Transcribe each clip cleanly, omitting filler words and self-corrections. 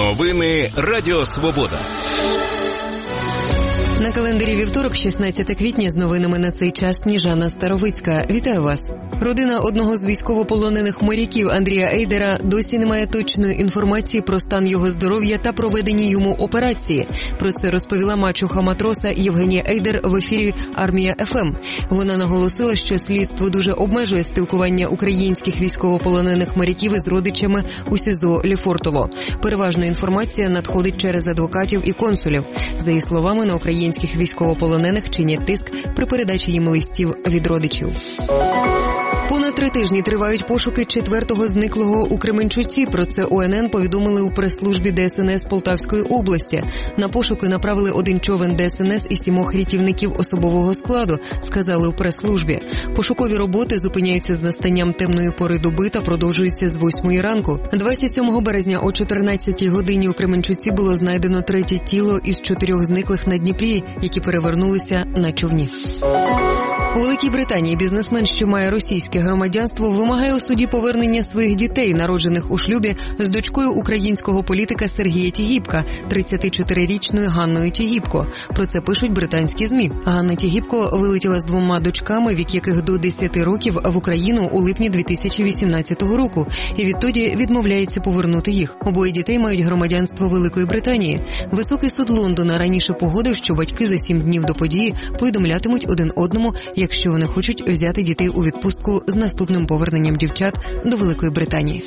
Новини Радіо Свобода. На календарі вівторок, 16 квітня, з новинами на цей час Сніжана Старовицька. Вітаю вас. Родина одного з військовополонених моряків Андрія Ейдера досі не має точної інформації про стан його здоров'я та проведені йому операції. Про це розповіла мачуха матроса Євгенія Ейдер в ефірі «Армія ФМ». Вона наголосила, що слідство дуже обмежує спілкування українських військовополонених моряків із родичами у СІЗО Лефортово. Переважно інформація надходить через адвокатів і консулів. За її словами, на українських військовополонених чинять тиск при передачі їм листів від родичів. Понад 3 тижні тривають пошуки 4-го зниклого у Кременчуці. Про це УНН повідомили у прес-службі ДСНС Полтавської області. На пошуки направили 1 човен ДСНС і 7 рятівників особового складу, сказали у прес-службі. Пошукові роботи зупиняються з настанням темної пори доби та продовжуються з 8 ранку. 27 березня о 14 годині у Кременчуці було знайдено 3-те тіло із 4 зниклих на Дніпрі, які перевернулися на човні. У Великій Британії бізнесмен, що має російське громадянство, вимагає у суді повернення своїх дітей, народжених у шлюбі з дочкою українського політика Сергія Тігіпка, 34-річною Ганною Тігіпко. Про це пишуть британські ЗМІ. Ганна Тігіпко вилетіла з 2 дочками, вік яких до 10 років, в Україну у липні 2018 року, і відтоді відмовляється повернути їх. Обоє дітей мають громадянство Великої Британії. Високий суд Лондона раніше погодив, що батьки за 7 днів до події повідомлятимуть один одному, якщо вони хочуть взяти дітей у відпустку з наступним поверненням дівчат до Великої Британії.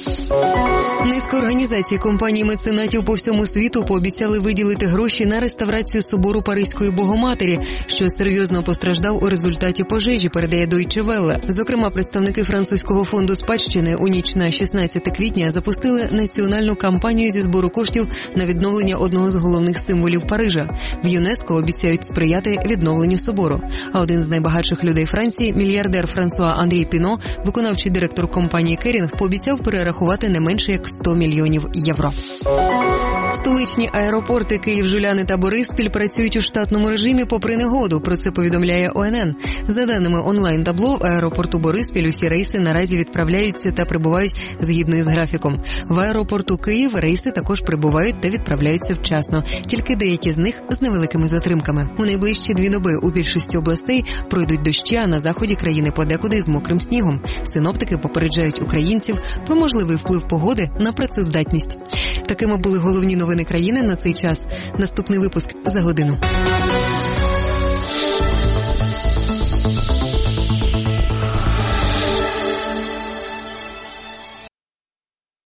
Низка організацій, компаній, меценатів по всьому світу пообіцяли виділити гроші на реставрацію собору Паризької Богоматері, що серйозно постраждав у результаті пожежі, передає Deutsche Welle. Зокрема, представники французького фонду спадщини у ніч на 16 квітня запустили національну кампанію зі збору коштів на відновлення одного з головних символів Парижа. В ЮНЕСКО обіцяють сприяти відновленню собору. А один з найбагатших людей Франції, мільярдер Франсуа Андрій Піно, виконавчий директор компанії Керінг, пообіцяв перерахувати не менше як 100 мільйонів євро. Столичні аеропорти Київ, Жуляни та Бориспіль працюють у штатному режимі попри негоду. Про це повідомляє ОНН. За даними онлайн-табло, в аеропорту Бориспіль усі рейси наразі відправляються та прибувають згідно із графіком. В аеропорту Київ рейси також прибувають та відправляються вчасно. Тільки деякі з них з невеликими затримками. У найближчі 2 доби у більшості областей пройдуть дощі, а на заході країни подекуди з мокрим снігом. Синоптики попереджають українців про можливий вплив погоди на працездатність. Такими були головні новини країни на цей час. Наступний випуск за годину.